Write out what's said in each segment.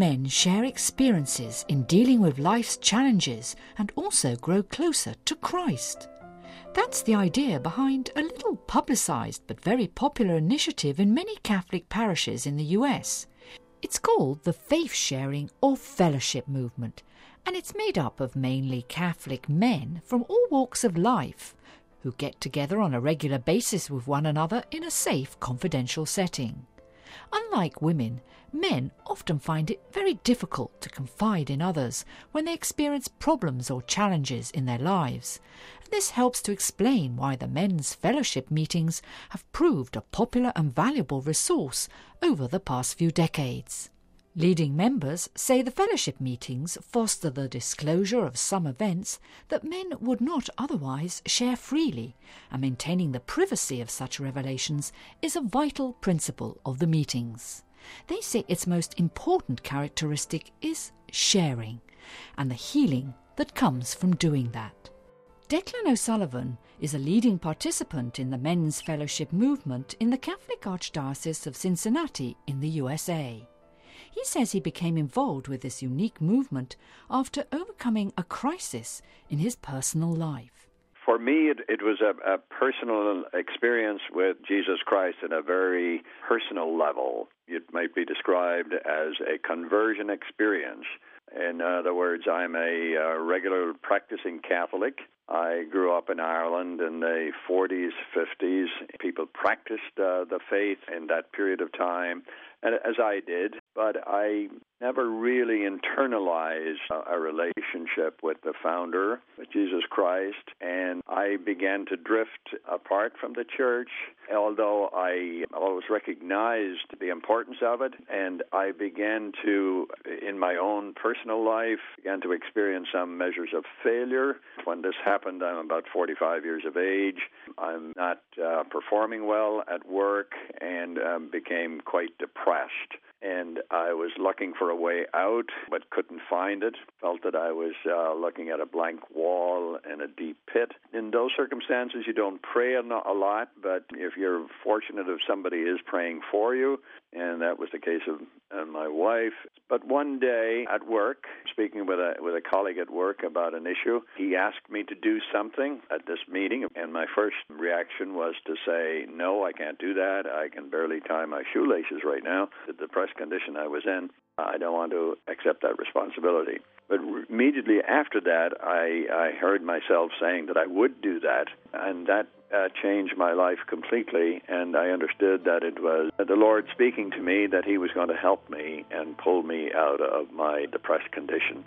men share experiences in dealing with life's challenges and also grow closer to Christ. That's the idea behind a little publicised but very popular initiative in many Catholic parishes in the US. It's called the Faith Sharing or Fellowship Movement, and it's made up of mainly Catholic men from all walks of life who get together on a regular basis with one another in a safe, confidential setting. Unlike women, men often find it very difficult to confide in others when they experience problems or challenges in their lives. This helps to explain why the men's fellowship meetings have proved a popular and valuable resource over the past few decades. Leading members say the fellowship meetings foster the disclosure of some events that men would not otherwise share freely, and maintaining the privacy of such revelations is a vital principle of the meetings. They say its most important characteristic is sharing, and the healing that comes from doing that. Declan O'Sullivan is a leading participant in the men's fellowship movement in the Catholic Archdiocese of Cincinnati in the USA. He says he became involved with this unique movement after overcoming a crisis in his personal life. For me, it was a personal experience with Jesus Christ at a very personal level. It might be described as a conversion experience. In other words, I'm a regular practicing Catholic. I grew up in Ireland in the 40s, 50s. People practiced the faith in that period of time, as I did, but I never really internalized a relationship with the founder, with Jesus Christ, and I began to drift apart from the church, although I always recognized the importance of it, and I began to, in my own personal life, began to experience some measures of failure. When this happened, I'm about 45 years of age. I'm not performing well at work and became quite depressed. And I was looking for a way out, but couldn't find it. Felt that I was looking at a blank wall in a deep pit. In those circumstances, you don't pray a lot, but if you're fortunate if somebody is praying for you, and that was the case of my wife. But one day at work, speaking with a colleague at work about an issue, he asked me to do something at this meeting, and my first reaction was to say, no, I can't do that. I can barely tie my shoelaces right now. The depressed condition I was in, I don't want to accept that responsibility. But immediately after that, I heard myself saying that I would do that, and that changed my life completely, and I understood that it was the Lord speaking to me that He was going to help me and pull me out of my depressed condition.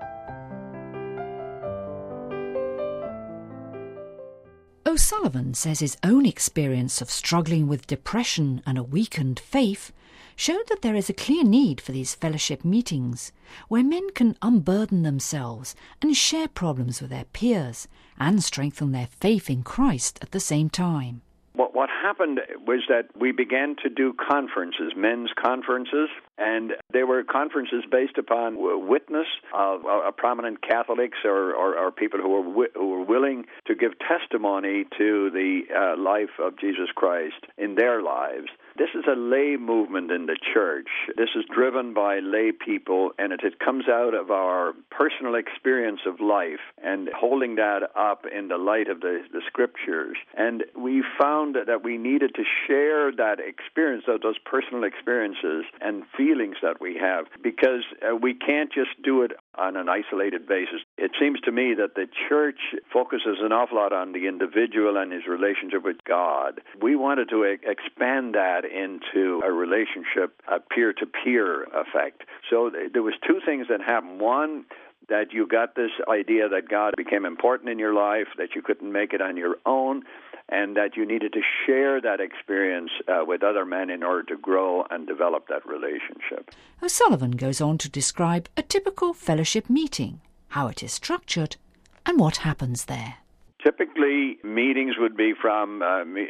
O'Sullivan says his own experience of struggling with depression and a weakened faith showed that there is a clear need for these fellowship meetings, where men can unburden themselves and share problems with their peers and strengthen their faith in Christ at the same time. What happened was that we began to do conferences, men's conferences, and they were conferences based upon witness of prominent Catholics or people who were willing to give testimony to the life of Jesus Christ in their lives. This is a lay movement in the church. This is driven by lay people, and it comes out of our personal experience of life and holding that up in the light of the Scriptures. And we found that we needed to share that experience, those personal experiences and feelings that we have, because we can't just do it on an isolated basis. It seems to me that the church focuses an awful lot on the individual and his relationship with God. We wanted to expand that into a relationship, a peer-to-peer effect. So there was two things that happened. One, that you got this idea that God became important in your life, that you couldn't make it on your own, and that you needed to share that experience with other men in order to grow and develop that relationship. O'Sullivan goes on to describe a typical fellowship meeting, how it is structured, and what happens there. Typically, meetings would be from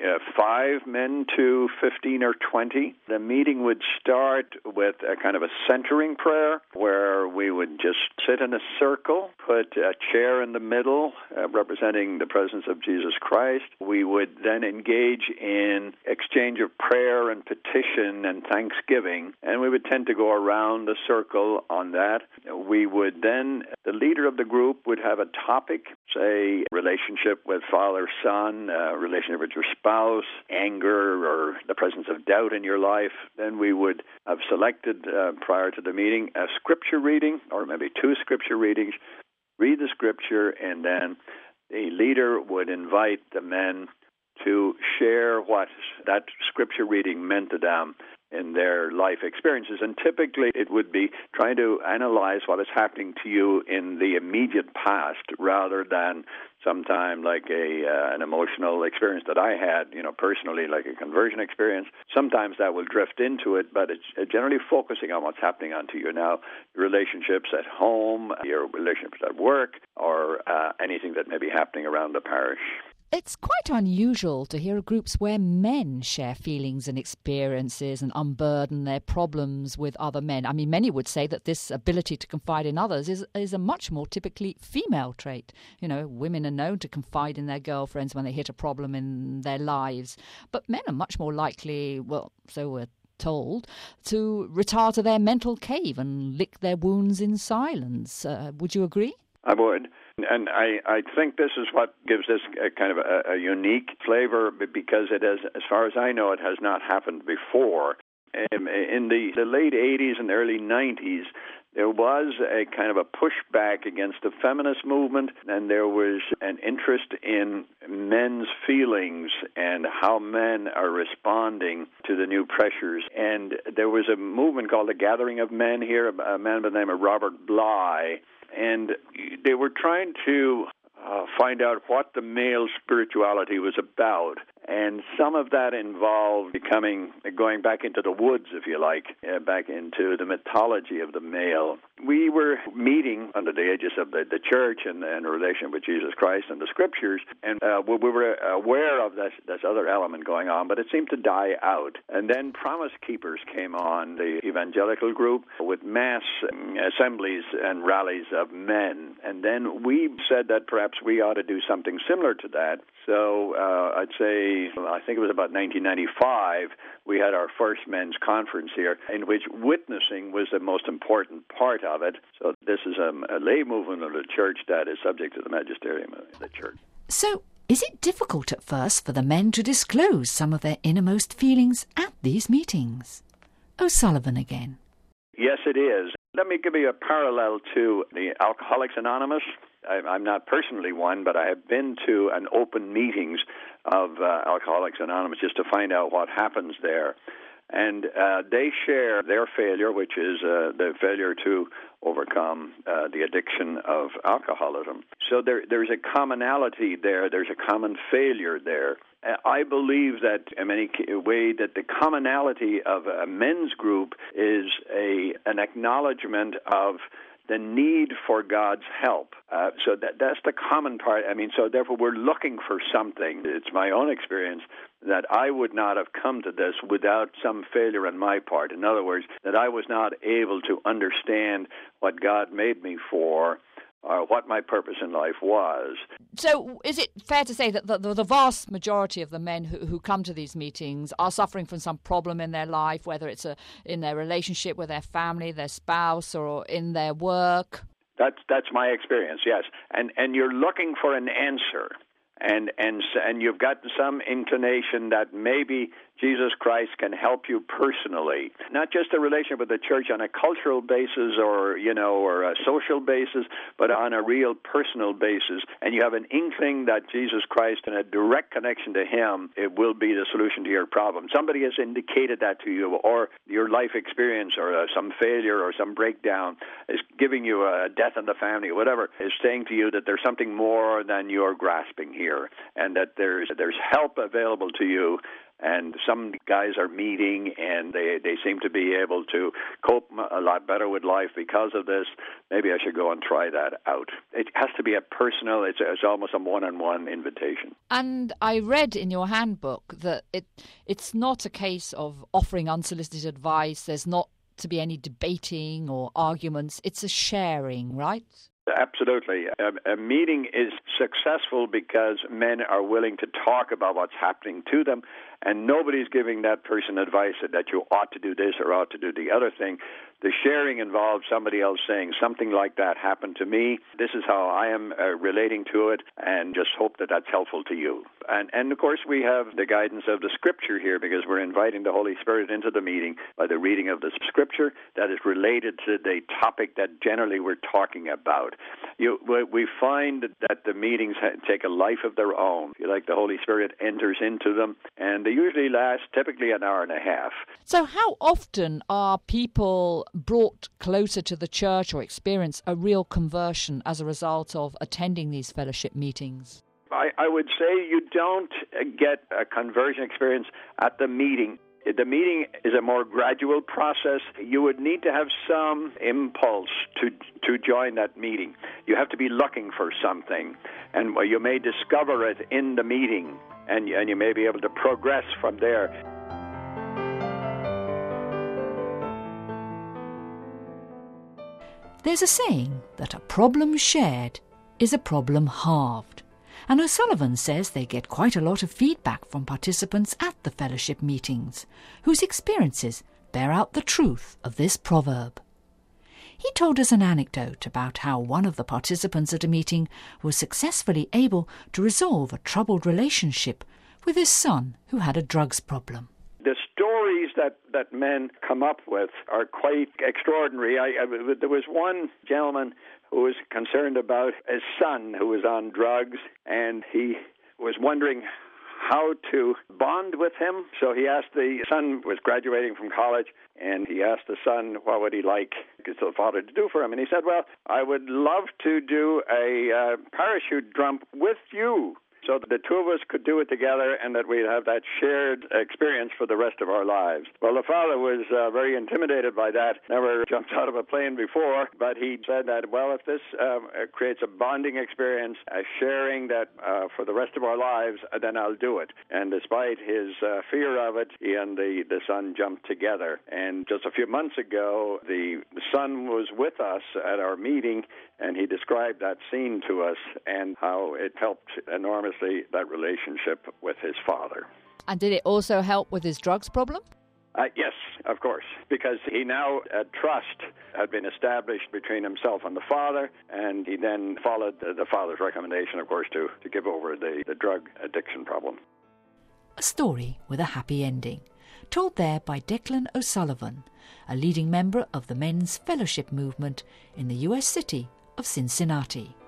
5 men to 15 or 20. The meeting would start with a kind of a centering prayer where we would just sit in a circle, put a chair in the middle representing the presence of Jesus Christ. We would then engage in exchange of prayer and petition and thanksgiving, and we would tend to go around the circle on that. We would then, the leader of the group would have a topic, say relationship with father, son, relationship with your spouse, anger, or the presence of doubt in your life. Then we would have selected prior to the meeting a scripture reading, or maybe 2 scripture readings, read the scripture, and then the leader would invite the men to share what that scripture reading meant to them in their life experiences. And typically it would be trying to analyze what is happening to you in the immediate past rather than sometime like an emotional experience that I had, personally, like a conversion experience. Sometimes that will drift into it, but it's generally focusing on what's happening onto you now, your relationships at home, your relationships at work, or anything that may be happening around the parish. It's quite unusual to hear of groups where men share feelings and experiences and unburden their problems with other men. I mean, many would say that this ability to confide in others is a much more typically female trait. Women are known to confide in their girlfriends when they hit a problem in their lives. But men are much more likely, well, so we're told, to retire to their mental cave and lick their wounds in silence. Would you agree? I would. And I think this is what gives this a kind of a unique flavor, because it is, as far as I know, it has not happened before. In the late 80s and early 90s, there was a kind of a pushback against the feminist movement, and there was an interest in men's feelings and how men are responding to the new pressures. And there was a movement called the Gathering of Men here, a man by the name of Robert Bly, and they were trying to find out what the male spirituality was about. And some of that involved going back into the woods, if you like, back into the mythology of the male. We were meeting under the aegis of the church and in relation with Jesus Christ and the Scriptures, and we were aware of this other element going on, but it seemed to die out. And then Promise Keepers came on, the evangelical group, with mass assemblies and rallies of men. And then we said that perhaps we ought to do something similar to that. So I'd say, I think it was about 1995, we had our first men's conference here, in which witnessing was the most important part of it. So this is a lay movement of the church that is subject to the magisterium of the church. So is it difficult at first for the men to disclose some of their innermost feelings at these meetings? O'Sullivan again. Yes, it is. Let me give you a parallel to the Alcoholics Anonymous. I'm not personally one, but I have been to an open meetings of Alcoholics Anonymous just to find out what happens there. And they share their failure, which is the failure to overcome the addiction of alcoholism. So there's a commonality there. There's a common failure there. I believe that in any way that the commonality of a men's group is an acknowledgement of the need for God's help. So that's the common part. I mean, so therefore we're looking for something. It's my own experience that I would not have come to this without some failure on my part. In other words, that I was not able to understand what God made me for, or what my purpose in life was. So is it fair to say that the vast majority of the men who come to these meetings are suffering from some problem in their life, whether it's in their relationship with their family, their spouse, or in their work? That's my experience, yes. And you're looking for an answer. And you've got some inclination that maybe Jesus Christ can help you personally, not just a relationship with the church on a cultural basis or a social basis, but on a real personal basis. And you have an inkling that Jesus Christ, in a direct connection to Him, it will be the solution to your problem. Somebody has indicated that to you, or your life experience, or some failure, or some breakdown is giving you a death in the family, or whatever, is saying to you that there's something more than you're grasping here, and that there's help available to you. and some guys are meeting and they seem to be able to cope a lot better with life because of this. Maybe I should go and try that out. It has to be a personal, it's almost a one-on-one invitation. And I read in your handbook that it's not a case of offering unsolicited advice. There's not to be any debating or arguments. It's a sharing, right? Absolutely. A meeting is successful because men are willing to talk about what's happening to them, and nobody's giving that person advice that you ought to do this or ought to do the other thing. The sharing involves somebody else saying something like that happened to me. This is how I am relating to it, and just hope that that's helpful to you. And of course, we have the guidance of the Scripture here because we're inviting the Holy Spirit into the meeting by the reading of the Scripture that is related to the topic that generally we're talking about. We find that the meetings take a life of their own. Like the Holy Spirit enters into them, and they usually last typically an hour and a half. So how often are people brought closer to the church or experience a real conversion as a result of attending these fellowship meetings? I would say you don't get a conversion experience at the meeting. The meeting is a more gradual process. You would need to have some impulse to join that meeting. You have to be looking for something, and you may discover it in the meeting, and you may be able to progress from there. There's a saying that a problem shared is a problem halved. And O'Sullivan says they get quite a lot of feedback from participants at the fellowship meetings, whose experiences bear out the truth of this proverb. He told us an anecdote about how one of the participants at a meeting was successfully able to resolve a troubled relationship with his son who had a drugs problem. The stories that men come up with are quite extraordinary. There was one gentleman who was concerned about his son who was on drugs, and he was wondering how to bond with him. So he asked, the son was graduating from college, and he asked the son what would he like the father to do for him. And he said, well, I would love to do a parachute jump with you, so that the two of us could do it together and that we'd have that shared experience for the rest of our lives. Well, the father was very intimidated by that, never jumped out of a plane before, but he said that, well, if this creates a bonding experience, a sharing that for the rest of our lives, then I'll do it. And despite his fear of it, he and the son jumped together. And just a few months ago, the son was with us at our meeting, and he described that scene to us and how it helped enormously that relationship with his father. And did it also help with his drugs problem? Yes, of course, because he now, trust had been established between himself and the father, and he then followed the father's recommendation, of course, to give over the drug addiction problem. A story with a happy ending, told there by Declan O'Sullivan, a leading member of the Men's Fellowship movement in the US city of Cincinnati.